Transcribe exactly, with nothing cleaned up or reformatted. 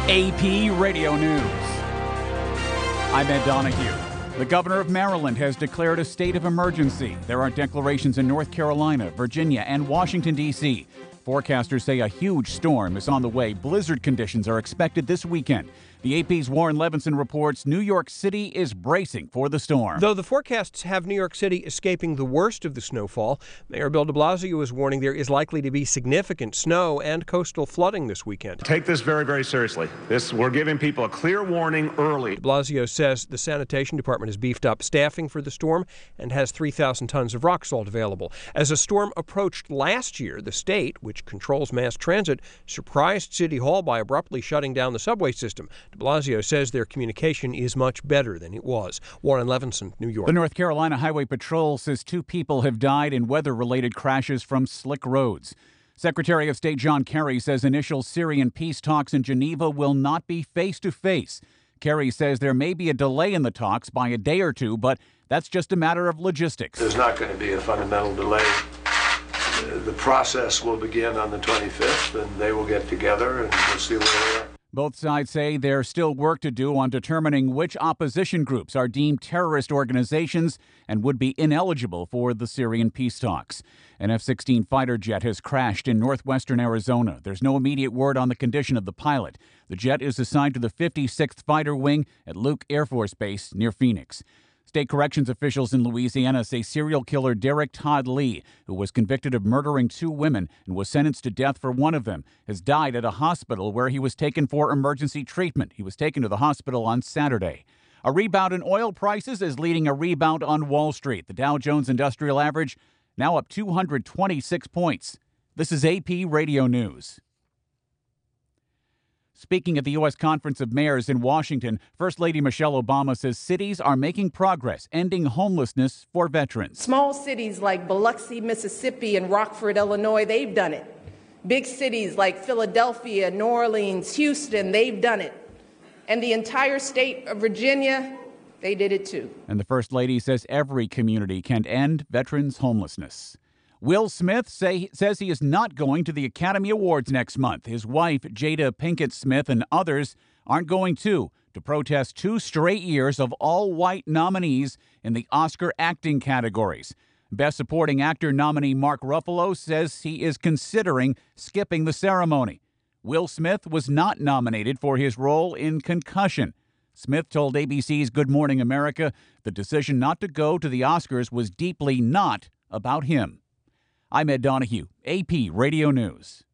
A P Radio News. I'm Ed Donahue. The governor of Maryland has declared a state of emergency. There are declarations in North Carolina, Virginia, and Washington, D C Forecasters say a huge storm is on the way. Blizzard conditions are expected this weekend. The A P's Warren Levinson reports New York City is bracing for the storm. Though the forecasts have New York City escaping the worst of the snowfall, Mayor Bill de Blasio is warning there is likely to be significant snow and coastal flooding this weekend. Take this very, very seriously. This, we're giving people a clear warning early. De Blasio says the sanitation department has beefed up staffing for the storm and has three thousand tons of rock salt available. As a storm approached last year, the state, which controls mass transit, surprised City Hall by abruptly shutting down the subway system. De Blasio says their communication is much better than it was. Warren Levinson, New York. The North Carolina Highway Patrol says two people have died in weather-related crashes from slick roads. Secretary of State John Kerry says initial Syrian peace talks in Geneva will not be face-to-face. Kerry says there may be a delay in the talks by a day or two, but that's just a matter of logistics. There's not going to be a fundamental delay. The process will begin on the twenty-fifth, and they will get together, and we'll see where they are. Both sides say there's still work to do on determining which opposition groups are deemed terrorist organizations and would be ineligible for the Syrian peace talks. An F sixteen fighter jet has crashed in northwestern Arizona. There's no immediate word on the condition of the pilot. The jet is assigned to the fifty-sixth Fighter Wing at Luke Air Force Base near Phoenix. State corrections officials in Louisiana say serial killer Derek Todd Lee, who was convicted of murdering two women and was sentenced to death for one of them, has died at a hospital where he was taken for emergency treatment. He was taken to the hospital on Saturday. A rebound in oil prices is leading a rebound on Wall Street. The Dow Jones Industrial Average now up two hundred twenty-six points. This is A P Radio News. Speaking at the U S Conference of Mayors in Washington, First Lady Michelle Obama says cities are making progress ending homelessness for veterans. Small cities like Biloxi, Mississippi, and Rockford, Illinois, they've done it. Big cities like Philadelphia, New Orleans, Houston, they've done it. And the entire state of Virginia, they did it too. And the First Lady says every community can end veterans' homelessness. Will Smith say, says he is not going to the Academy Awards next month. His wife, Jada Pinkett Smith, and others aren't going too, to protest two straight years of all-white nominees in the Oscar acting categories. Best Supporting Actor nominee Mark Ruffalo says he is considering skipping the ceremony. Will Smith was not nominated for his role in Concussion. Smith told A B C's Good Morning America the decision not to go to the Oscars was deeply not about him. I'm Ed Donahue, A P Radio News.